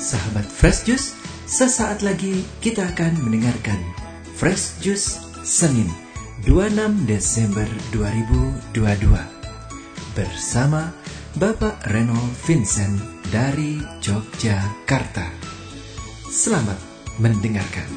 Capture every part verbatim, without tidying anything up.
Sahabat Fresh Juice, sesaat lagi kita akan mendengarkan Fresh Juice Senin dua puluh enam Desember dua ribu dua puluh dua bersama Bapak Renold Vincent dari Yogyakarta. Selamat mendengarkan.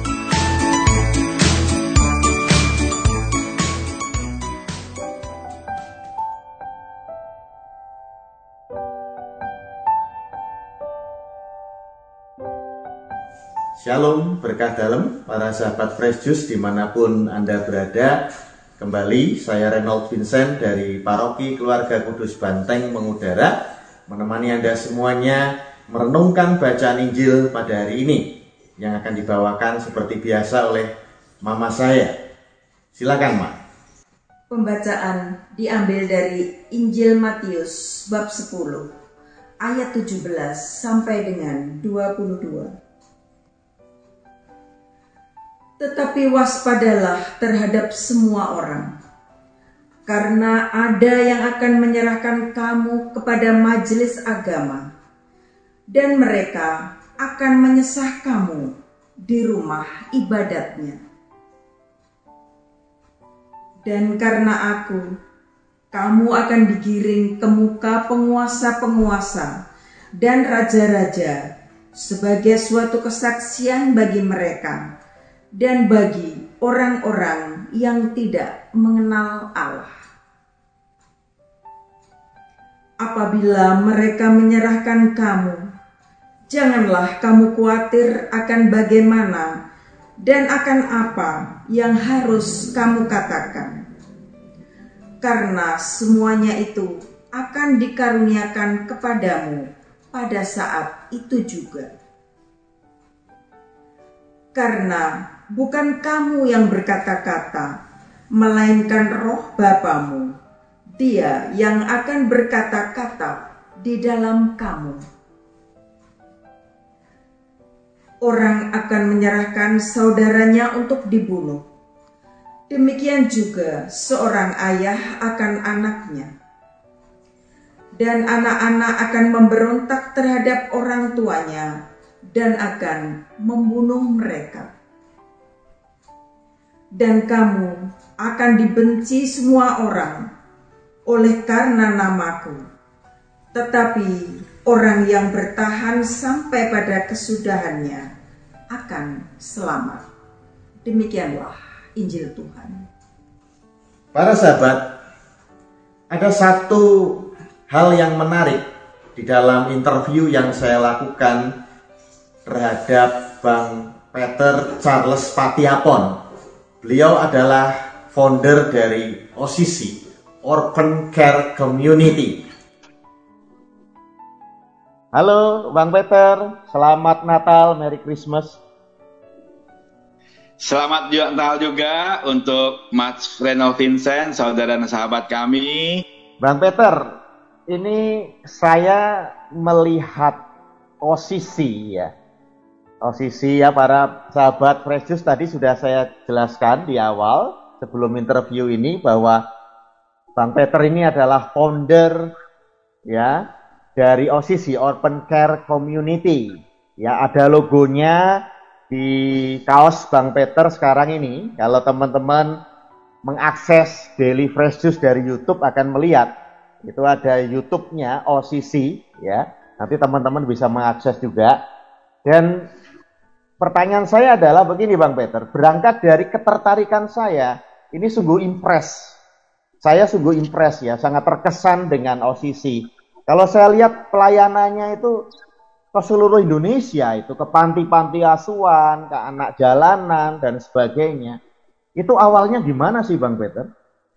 Shalom, berkah dalam para sahabat Fresh Juice dimanapun Anda berada. Kembali saya Renold Vincent dari Paroki Keluarga Kudus Banteng mengudara, menemani Anda semuanya merenungkan bacaan Injil pada hari ini yang akan dibawakan seperti biasa oleh Mama saya. Silakan, Ma. Pembacaan diambil dari Injil Matius bab sepuluh ayat tujuh belas sampai dengan dua puluh dua. Tetapi waspadalah terhadap semua orang, karena ada yang akan menyerahkan kamu kepada majelis agama, dan mereka akan menyesah kamu di rumah ibadatnya. Dan karena aku, kamu akan digiring ke muka penguasa-penguasa dan raja-raja sebagai suatu kesaksian bagi mereka dan bagi orang-orang yang tidak mengenal Allah. Apabila mereka menyerahkan kamu, janganlah kamu khawatir akan bagaimana dan akan apa yang harus kamu katakan, karena semuanya itu akan dikaruniakan kepadamu pada saat itu juga. Karena bukan kamu yang berkata-kata, melainkan Roh Bapamu, Dia yang akan berkata-kata di dalam kamu. Orang akan menyerahkan saudaranya untuk dibunuh. Demikian juga seorang ayah akan anaknya. Dan anak-anak akan memberontak terhadap orang tuanya dan akan membunuh mereka. Dan kamu akan dibenci semua orang oleh karena namaku, tetapi orang yang bertahan sampai pada kesudahannya akan selamat. Demikianlah Injil Tuhan. Para sahabat, ada satu hal yang menarik di dalam interview yang saya lakukan terhadap Bang Peter Charles Patiapon. Beliau adalah founder dari O C C, Orphan Care Community. Halo Bang Peter, selamat Natal, Merry Christmas. Selamat Natal juga untuk Mas Renold Vincent, saudara dan sahabat kami. Bang Peter, ini saya melihat O C C ya. O C C ya, para sahabat Fresh Juice, tadi sudah saya jelaskan di awal sebelum interview ini bahwa Bang Peter ini adalah founder ya dari O C C, Orphan Care Community. Ya, ada logonya di kaos Bang Peter sekarang ini. Kalau teman-teman mengakses Daily Fresh Juice dari YouTube akan melihat itu ada YouTube-nya O C C ya. Nanti teman-teman bisa mengakses juga. Dan pertanyaan saya adalah begini Bang Peter, berangkat dari ketertarikan saya, ini sungguh impress. Saya sungguh impress ya, sangat terkesan dengan O C C. Kalau saya lihat pelayanannya itu ke seluruh Indonesia, itu ke panti-panti asuhan, ke anak jalanan dan sebagainya. Itu awalnya gimana sih Bang Peter?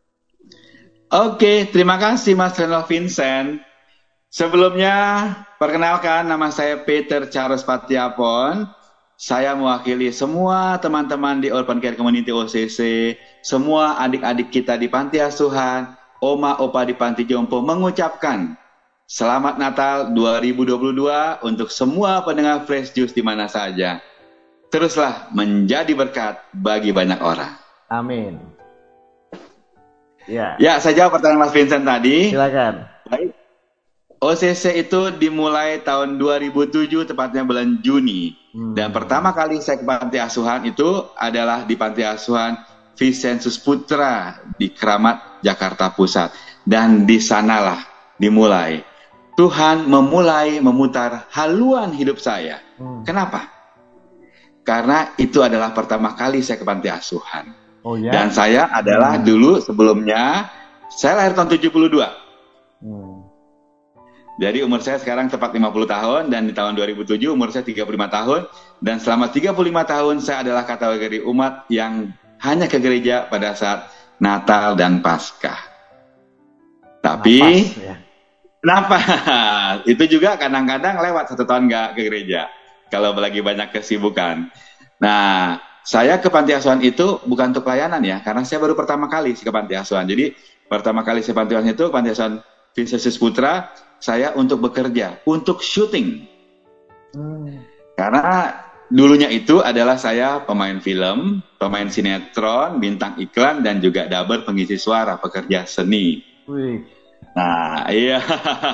Oke, terima kasih Mas Renold Vincent. Sebelumnya, perkenalkan nama saya Peter Charles Patiapon. Saya mewakili semua teman-teman di Orphan Care Community O C C, semua adik-adik kita di panti asuhan, oma opa di panti jompo mengucapkan Selamat Natal dua ribu dua puluh dua untuk semua pendengar Fresh Juice di mana saja. Teruslah menjadi berkat bagi banyak orang. Amin. Ya, ya saya jawab pertanyaan Mas Vincent tadi. Silakan. Baik. O C C itu dimulai tahun dua ribu tujuh, tepatnya bulan Juni. Hmm. Dan pertama kali saya ke panti asuhan itu adalah di panti asuhan Vincentius Putra di Keramat, Jakarta Pusat. Dan di sanalah dimulai. Tuhan memulai memutar haluan hidup saya. Hmm. Kenapa? Karena itu adalah pertama kali saya ke panti asuhan. Oh, ya? Dan saya adalah hmm. dulu sebelumnya, saya lahir tahun tujuh puluh dua. Hmm. Jadi umur saya sekarang tepat lima puluh tahun, dan di tahun dua ribu tujuh umur saya tiga puluh lima tahun, dan selama tiga puluh lima tahun saya adalah kategori umat yang hanya ke gereja pada saat Natal dan Paskah. Tapi Napas, ya. Kenapa? Itu juga kadang-kadang lewat satu tahun nggak ke gereja kalau lagi banyak kesibukan. Nah, saya ke panti asuhan itu bukan untuk pelayanan ya, karena saya baru pertama kali ke panti asuhan. Jadi pertama kali saya panti asuhan itu panti asuhan Vincentius Putra, saya untuk bekerja, untuk syuting. Hmm. Karena dulunya itu adalah saya pemain film, pemain sinetron, bintang iklan, dan juga dubber pengisi suara, pekerja seni. Wih. Nah, iya.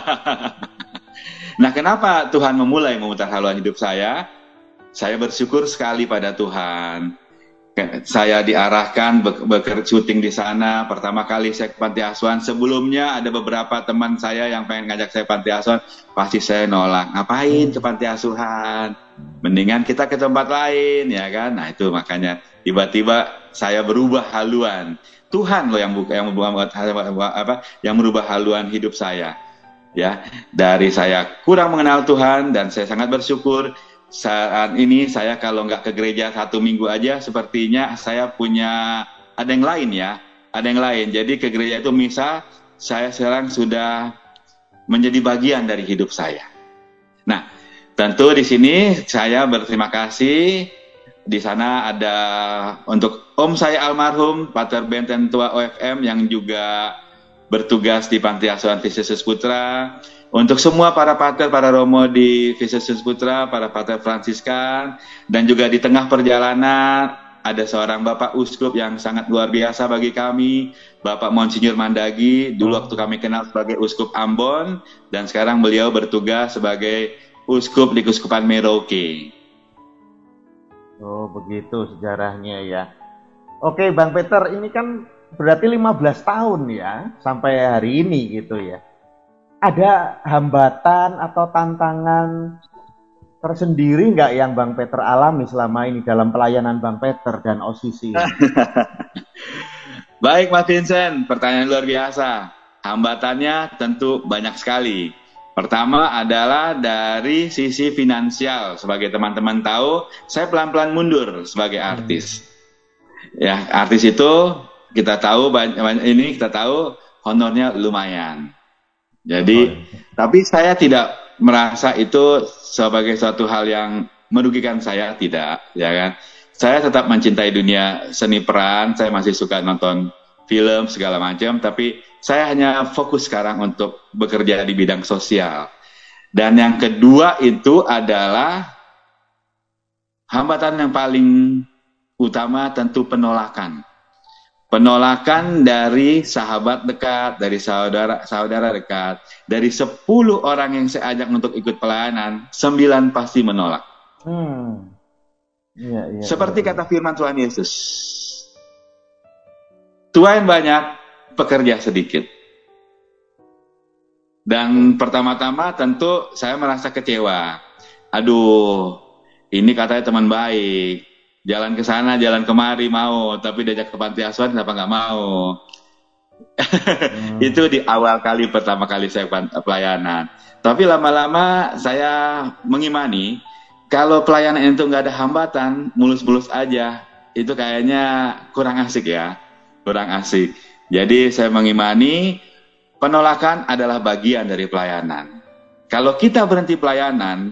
Nah, kenapa Tuhan memulai memutar haluan hidup saya? Saya bersyukur sekali pada Tuhan. Saya diarahkan bekerja syuting di sana. Pertama kali saya ke panti asuhan. Sebelumnya ada beberapa teman saya yang pengen ngajak saya panti asuhan, pasti saya nolak. Ngapain ke panti asuhan? Mendingan kita ke tempat lain, ya kan? Nah itu makanya tiba-tiba saya berubah haluan. Tuhan loh yang buka, yang membuat apa? Yang merubah haluan hidup saya. Ya, dari saya kurang mengenal Tuhan, dan saya sangat bersyukur. Saat ini saya kalau nggak ke gereja satu minggu aja, sepertinya saya punya ada yang lain ya, ada yang lain. Jadi ke gereja itu misa, saya sekarang sudah menjadi bagian dari hidup saya. Nah, tentu di sini saya berterima kasih. Di sana ada untuk om saya almarhum Pater Benten Tua O F M yang juga bertugas di panti asuhan Vincentius Putra. Untuk semua para pater, para romo di Vincentius Putra, para pater Fransiskan, dan juga di tengah perjalanan ada seorang Bapak Uskup yang sangat luar biasa bagi kami, Bapak Monsinyur Mandagi. Dulu waktu kami kenal sebagai Uskup Ambon, dan sekarang beliau bertugas sebagai Uskup di Keuskupan Merauke. Oh, begitu sejarahnya ya. Oke, Bang Peter, ini kan berarti lima belas tahun ya, sampai hari ini gitu ya. Ada hambatan atau tantangan tersendiri nggak yang Bang Peter alami selama ini dalam pelayanan Bang Peter dan O C C? Baik Mas Vincent, pertanyaan luar biasa. Hambatannya tentu banyak sekali. Pertama adalah dari sisi finansial. Sebagai teman-teman tahu, saya pelan-pelan mundur sebagai artis. Hmm. Ya, artis itu kita tahu ini kita tahu honornya lumayan. Jadi, oh, iya. Tapi saya tidak merasa itu sebagai suatu hal yang merugikan saya, tidak, ya kan? Saya tetap mencintai dunia seni peran, saya masih suka nonton film segala macam, tapi saya hanya fokus sekarang untuk bekerja di bidang sosial. Dan yang kedua itu adalah hambatan yang paling utama tentu penolakan. Penolakan dari sahabat dekat, dari saudara-saudara dekat, dari sepuluh orang yang saya ajak untuk ikut pelayanan, sembilan pasti menolak. Hmm. Ya, ya, Seperti ya, ya. Kata firman Tuhan Yesus, tuai banyak, pekerja sedikit. Dan pertama-tama tentu saya merasa kecewa. Aduh, ini katanya teman baik. Jalan ke sana, jalan kemari mau, tapi diajak ke panti asuhan kenapa nggak mau? Hmm. Itu di awal kali, pertama kali saya pelayanan. Tapi lama-lama saya mengimani, kalau pelayanan itu nggak ada hambatan, mulus-mulus aja, itu kayaknya kurang asik ya, kurang asik. Jadi saya mengimani, penolakan adalah bagian dari pelayanan. Kalau kita berhenti pelayanan,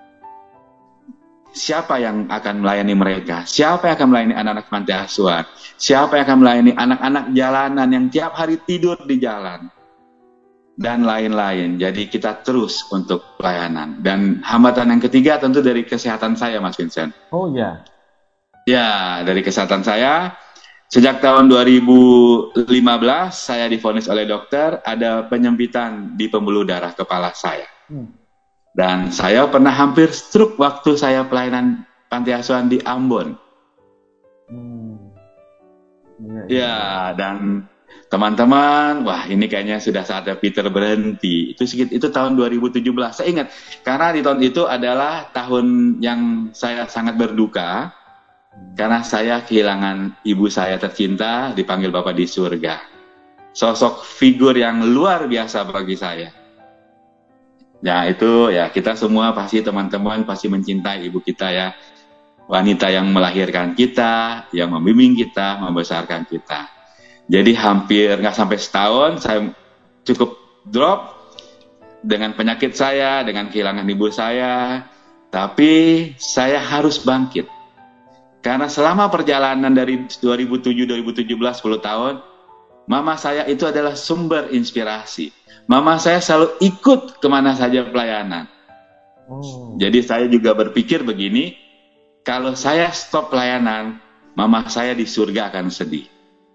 siapa yang akan melayani mereka? Siapa yang akan melayani anak-anak panti asuhan? Siapa yang akan melayani anak-anak jalanan yang tiap hari tidur di jalan? Dan lain-lain. Jadi kita terus untuk pelayanan. Dan hambatan yang ketiga tentu dari kesehatan saya, Mas Vincent. Oh ya. Ya, dari kesehatan saya. Sejak tahun dua ribu lima belas saya divonis oleh dokter ada penyempitan di pembuluh darah kepala saya. Hmm. Dan saya pernah hampir stroke waktu saya pelayanan panti asuhan di Ambon. Hmm. Ya, ya. ya, dan teman-teman, wah ini kayaknya sudah saatnya Peter berhenti. Itu sedikit itu tahun dua ribu tujuh belas. Saya ingat karena di tahun itu adalah tahun yang saya sangat berduka. Karena saya kehilangan ibu saya tercinta, dipanggil Bapa di surga. Sosok figur yang luar biasa bagi saya. Ya itu ya kita semua pasti teman-teman pasti mencintai ibu kita ya. Wanita yang melahirkan kita, yang membimbing kita, membesarkan kita. Jadi hampir nggak sampai setahun saya cukup drop dengan penyakit saya, dengan kehilangan ibu saya. Tapi saya harus bangkit. Karena selama perjalanan dari dua ribu tujuh dua ribu tujuh belas sepuluh tahun, mama saya itu adalah sumber inspirasi. Mama saya selalu ikut kemana saja pelayanan. Oh. Jadi saya juga berpikir begini, kalau saya stop pelayanan, mama saya di surga akan sedih.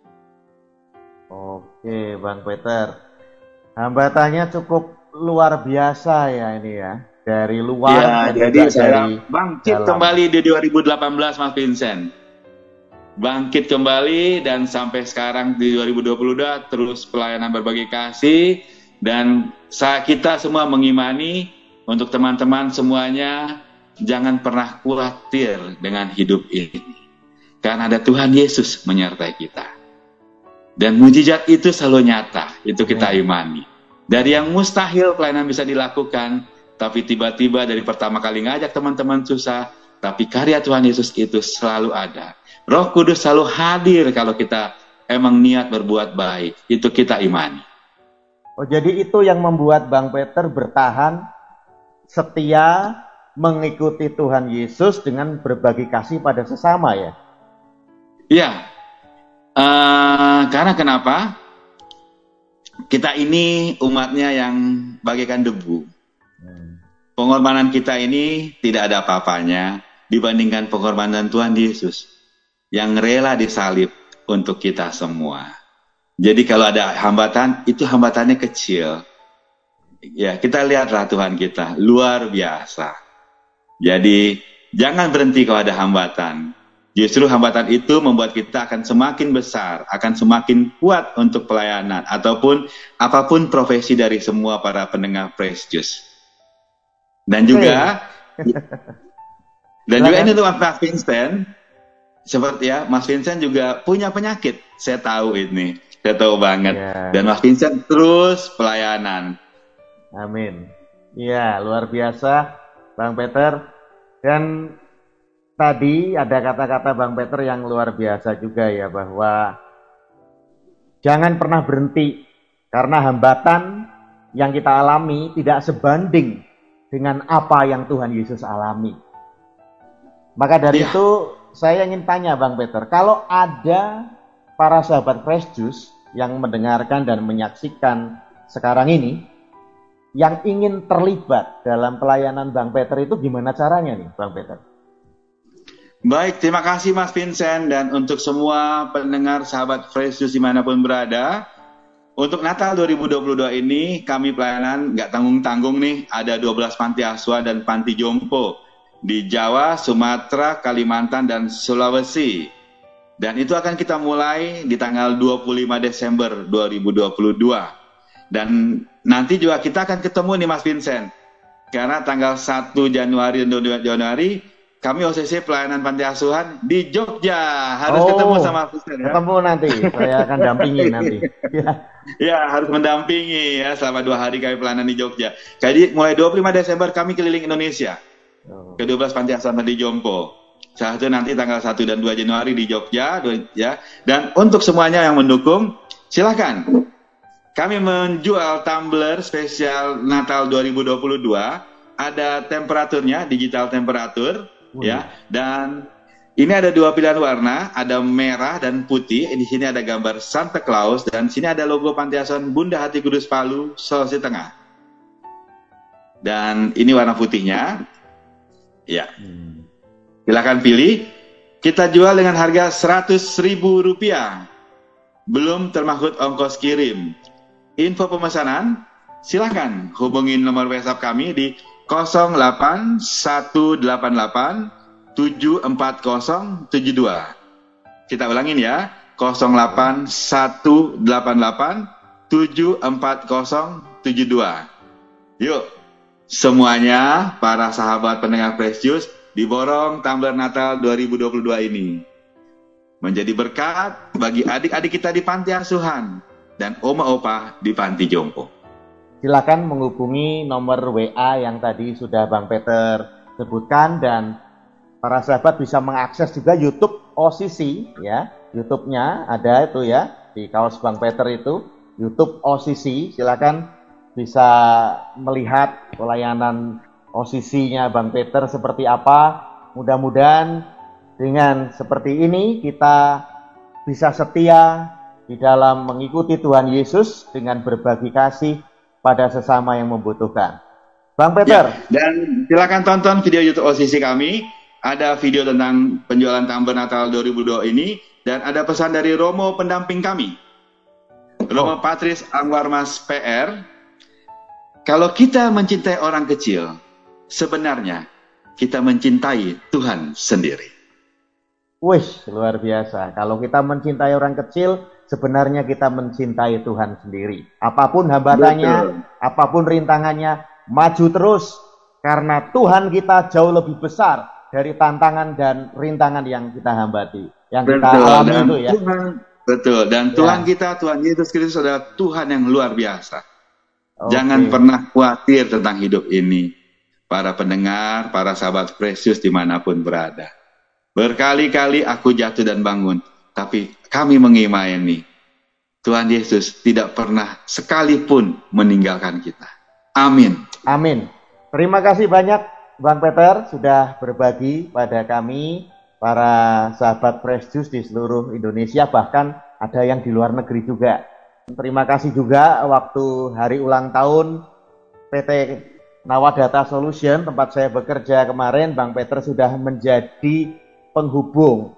Oke, Bang Peter. Hambatannya cukup luar biasa ya ini ya. Dari luar ya, jadi saya dari bangkit dalam. Kembali di dua ribu delapan belas Mas Vincent. Bangkit kembali dan sampai sekarang di dua ribu dua puluh dua terus pelayanan berbagi kasih dan saya, kita semua mengimani untuk teman-teman semuanya jangan pernah khawatir dengan hidup ini. Karena ada Tuhan Yesus menyertai kita. Dan mujizat itu selalu nyata, itu kita imani. Dari yang mustahil pelayanan bisa dilakukan. Tapi tiba-tiba dari pertama kali ngajak teman-teman susah, tapi karya Tuhan Yesus itu selalu ada. Roh Kudus selalu hadir kalau kita emang niat berbuat baik. Itu kita imani. Oh, jadi itu yang membuat Bang Peter bertahan setia mengikuti Tuhan Yesus dengan berbagi kasih pada sesama ya? Iya. Uh, karena kenapa? Kita ini umatnya yang bagaikan debu. Pengorbanan kita ini tidak ada apa-apanya dibandingkan pengorbanan Tuhan Yesus yang rela disalib untuk kita semua. Jadi kalau ada hambatan, itu hambatannya kecil. Ya, kita lihatlah Tuhan kita, luar biasa. Jadi, jangan berhenti kalau ada hambatan. Justru hambatan itu membuat kita akan semakin besar, akan semakin kuat untuk pelayanan, ataupun apapun profesi dari semua para pendengar Fresh Juice. Dan juga, hey. dan juga ini untuk Mas Vincent, seperti ya, Mas Vincent juga punya penyakit. Saya tahu ini, saya tahu banget. Yeah. Dan Mas Vincent terus pelayanan. Amin. Iya, luar biasa, Bang Peter. Dan tadi ada kata-kata Bang Peter yang luar biasa juga ya, bahwa jangan pernah berhenti karena hambatan yang kita alami tidak sebanding dengan apa yang Tuhan Yesus alami. Maka dari ya. itu saya ingin tanya Bang Peter, kalau ada para sahabat Fresh Juice yang mendengarkan dan menyaksikan sekarang ini, yang ingin terlibat dalam pelayanan Bang Peter itu gimana caranya nih Bang Peter? Baik, terima kasih Mas Vincent dan untuk semua pendengar sahabat Fresh Juice dimanapun berada. Untuk Natal dua ribu dua puluh dua ini kami pelayanan nggak tanggung-tanggung nih, ada dua belas panti asuhan dan panti jompo di Jawa, Sumatera, Kalimantan, dan Sulawesi. Dan itu akan kita mulai di tanggal dua puluh lima Desember dua ribu dua puluh dua. Dan nanti juga kita akan ketemu nih Mas Vincent. Karena tanggal satu Januari dan dua Januari kami O C C pelayanan panti asuhan di Jogja. Harus oh, ketemu sama Vincent ya. Ketemu nanti, saya akan dampingi nanti. Ya. ya, harus mendampingi ya selama dua hari kami pelayanan di Jogja. Jadi mulai dua puluh lima Desember kami keliling Indonesia. Oh. Ke dua belas panti asuhan di Jompo. Satu nanti tanggal satu dan dua Januari di Jogja ya. Dan untuk semuanya yang mendukung, silakan. Kami menjual tumbler spesial Natal dua ribu dua puluh dua. Ada temperaturnya, digital temperatur. Hmm. Ya, dan ini ada dua pilihan warna, ada merah dan putih. Di sini ada gambar Santa Claus dan sini ada logo Panti Asuhan Bunda Hati Kudus Palu, Sulawesi Tengah. Dan ini warna putihnya. Ya. Hmm. Silakan pilih. kita jual dengan harga seratus ribu rupiah. Belum termasuk ongkos kirim. Info pemesanan, silakan hubungin nomor WhatsApp kami di nol delapan satu delapan delapan tujuh empat nol tujuh dua. Kita ulangin ya, nol delapan satu delapan delapan tujuh empat nol tujuh dua. Yuk, semuanya para sahabat pendengar Fresh Juice diborong tumbler Natal dua ribu dua puluh dua ini menjadi berkat bagi adik-adik kita di panti asuhan dan oma opa di panti jompo. Silakan menghubungi nomor W A yang tadi sudah Bang Peter sebutkan, dan para sahabat bisa mengakses juga YouTube O C C ya. YouTube-nya ada itu ya, di kaos Bang Peter itu, YouTube O C C. Silakan bisa melihat pelayanan O C C-nya Bang Peter seperti apa. Mudah-mudahan dengan seperti ini kita bisa setia di dalam mengikuti Tuhan Yesus dengan berbagi kasih pada sesama yang membutuhkan. Bang Peter. Ya, dan silakan tonton video YouTube O C C kami. Ada video tentang penjualan tumbler Natal dua ribu dua ini, dan ada pesan dari Romo pendamping kami, Romo Patris Anwar Mas P R. Kalau kita mencintai orang kecil, sebenarnya kita mencintai Tuhan sendiri. Wih, luar biasa. Kalau kita mencintai orang kecil, sebenarnya kita mencintai Tuhan sendiri. Apapun hambatannya, betul, apapun rintangannya, maju terus. Karena Tuhan kita jauh lebih besar dari tantangan dan rintangan yang kita hambati, yang betul, kita alami dan itu ya. Tuhan, betul, dan ya. Tuhan kita, Tuhan Yesus Kristus adalah Tuhan yang luar biasa. Okay. Jangan pernah khawatir tentang hidup ini. Para pendengar, para sahabat Precious dimanapun berada. Berkali-kali aku jatuh dan bangun, tapi kami mengimani Tuhan Yesus tidak pernah sekalipun meninggalkan kita. Amin. Amin. Terima kasih banyak Bang Peter sudah berbagi pada kami, para sahabat Fresh Juice di seluruh Indonesia, bahkan ada yang di luar negeri juga. Terima kasih juga waktu hari ulang tahun P T Nawadata Solution, tempat saya bekerja kemarin, Bang Peter sudah menjadi penghubung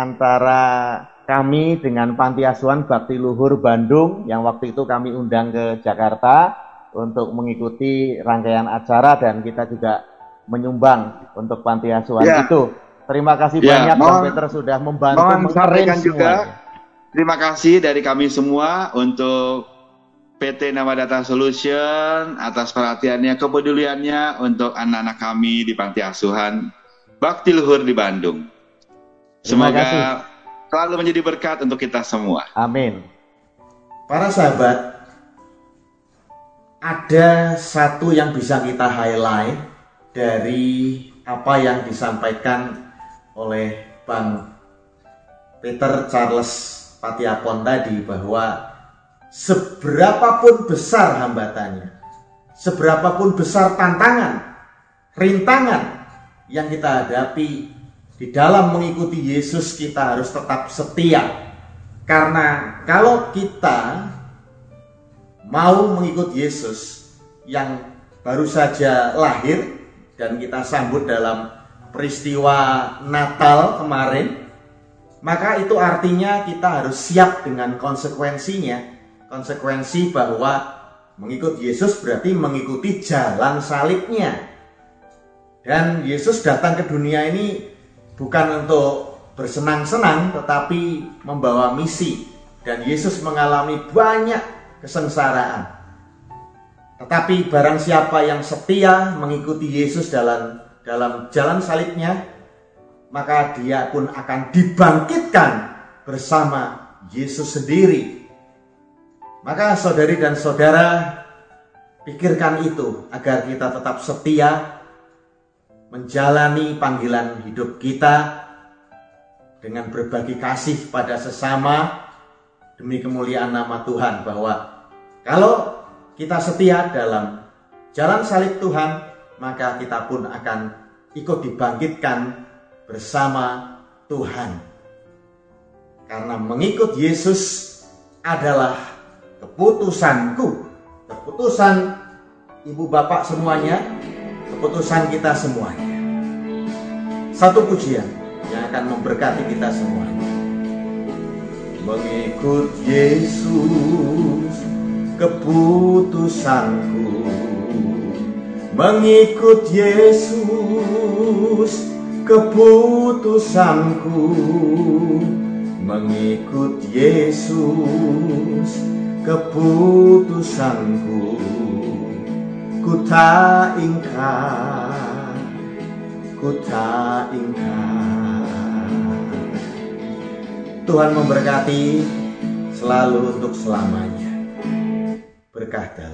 antara kami dengan Panti Asuhan Bakti Luhur Bandung yang waktu itu kami undang ke Jakarta untuk mengikuti rangkaian acara, dan kita juga menyumbang untuk Panti Asuhan ya. Itu. Terima kasih ya, banyak mohon, Bang Peter sudah membantu mengarrange juga. Terima kasih dari kami semua untuk P T Nawadata Solution atas perhatiannya, kepeduliannya untuk anak-anak kami di Panti Asuhan Bakti Luhur di Bandung. Semoga selalu menjadi berkat untuk kita semua. Amin. Para sahabat, ada satu yang bisa kita highlight dari apa yang disampaikan oleh Bang Peter Charles Patiapon tadi, bahwa seberapapun besar hambatannya, seberapapun besar tantangan, rintangan yang kita hadapi di dalam mengikuti Yesus, kita harus tetap setia. Karena kalau kita mau mengikuti Yesus yang baru saja lahir dan kita sambut dalam peristiwa Natal kemarin, maka itu artinya kita harus siap dengan konsekuensinya. Konsekuensi bahwa mengikuti Yesus berarti mengikuti jalan salibnya. Dan Yesus datang ke dunia ini bukan untuk bersenang-senang, tetapi membawa misi. Dan Yesus mengalami banyak kesengsaraan. Tetapi barang siapa yang setia mengikuti Yesus dalam dalam jalan salibnya, maka dia pun akan dibangkitkan bersama Yesus sendiri. Maka saudari dan saudara, pikirkan itu agar kita tetap setia menjalani panggilan hidup kita dengan berbagi kasih pada sesama demi kemuliaan nama Tuhan. Bahwa kalau kita setia dalam jalan salib Tuhan, maka kita pun akan ikut dibangkitkan bersama Tuhan. Karena mengikut Yesus adalah keputusanku, keputusan ibu bapak semuanya, keputusan kita semuanya. Satu pujian yang akan memberkati kita semua. Mengikut Yesus keputusanku, mengikut Yesus keputusanku, mengikut Yesus keputusanku. Ku tak ingkar, ku tak ingkar. Tuhan memberkati selalu untuk selamanya. Berkah dalam.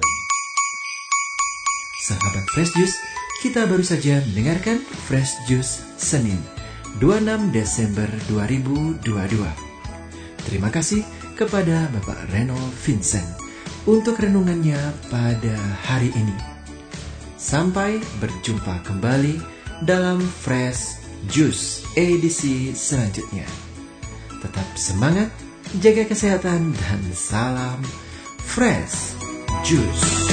Sahabat Fresh Juice, kita baru saja mendengarkan Fresh Juice Senin dua puluh enam Desember dua ribu dua puluh dua. Terima kasih kepada Bapak Renold Vincent untuk renungannya pada hari ini. Sampai berjumpa kembali dalam Fresh Juice edisi selanjutnya. Tetap semangat, jaga kesehatan, dan salam Fresh Juice.